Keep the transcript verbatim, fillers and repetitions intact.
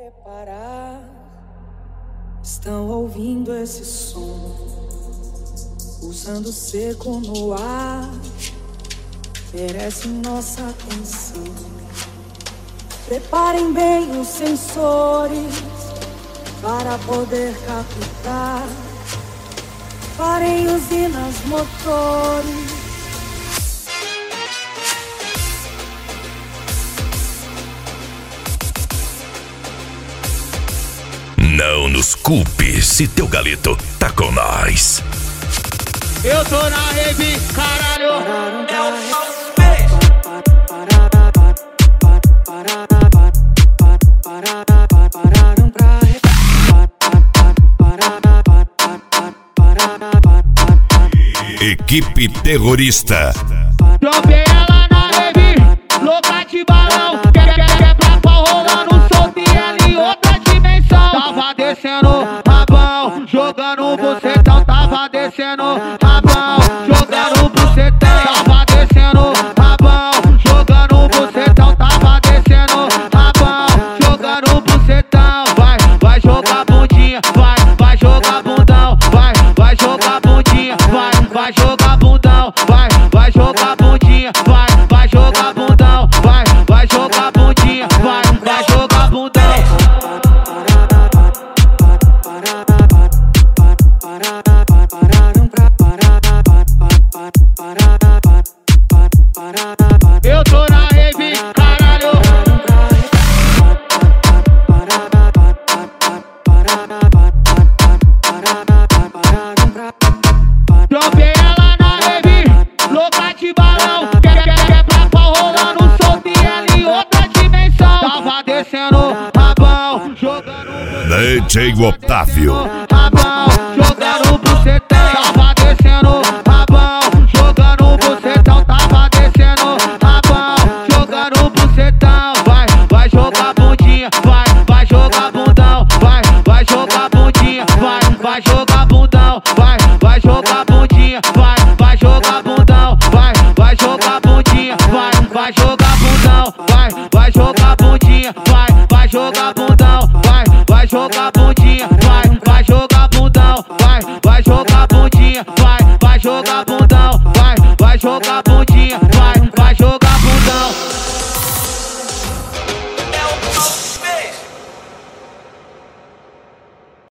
Preparar, estão ouvindo esse som, pulsando seco no ar, merece nossa atenção. Preparem bem os sensores para poder captar. Parem usinas, motores. Não nos culpe se teu galito tá com nós. Eu tô na rave, caralho. Equipe terrorista. Tropei ela na rave, louca de balão. Quer, quer, quer pra pau rolando, soltei ela em outra dimensão. Tava descendo rabão, jogando bucetão. Tava descendo rabão, jogando bucetão. Tava descendo rabão, jogando bucetão. Tava descendo rabão, jogando bucetão. Vai, vai jogar bundinha, vai, vai jogar bundão. Vai, vai jogar bundinha, vai, vai jogar bundão. Vai, vai jogar bundinha, vai, vai jogar bundão. Vai, vai jogar bundinha, vai, vai jogar bundão. Eu tô na rave, caralho. Tropei ela na rave, louca de balão. Quer, quer, quer pra pau rolando, soltei ela em outra dimensão. Tava descendo rabão, jogando D J Otávio. rabão, jogando bucetão. Tava descendo rabão, jogando bucetão. Tava descendo rabão, jogando bucetão. Vai, vai jogar bundinha, vai, vai jogar bundão. Vai, vai jogar bundinha, vai, vai jogar bundão. Vai, vai jogar bundinha, vai, vai jogar bundão. Vai, vai jogar bundinha, vai, vai jogar